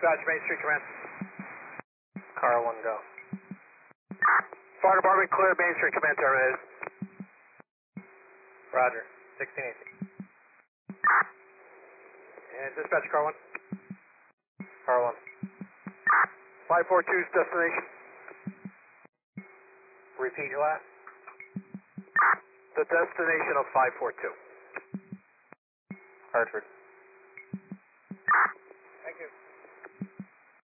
Dispatch, Main Street Command. Car 1, go. Fire Department, clear Main Street Command terminated. Roger. 1618. And dispatch, car 1. Car 1. 542's destination. Repeat your last. The destination of 542. Hartford.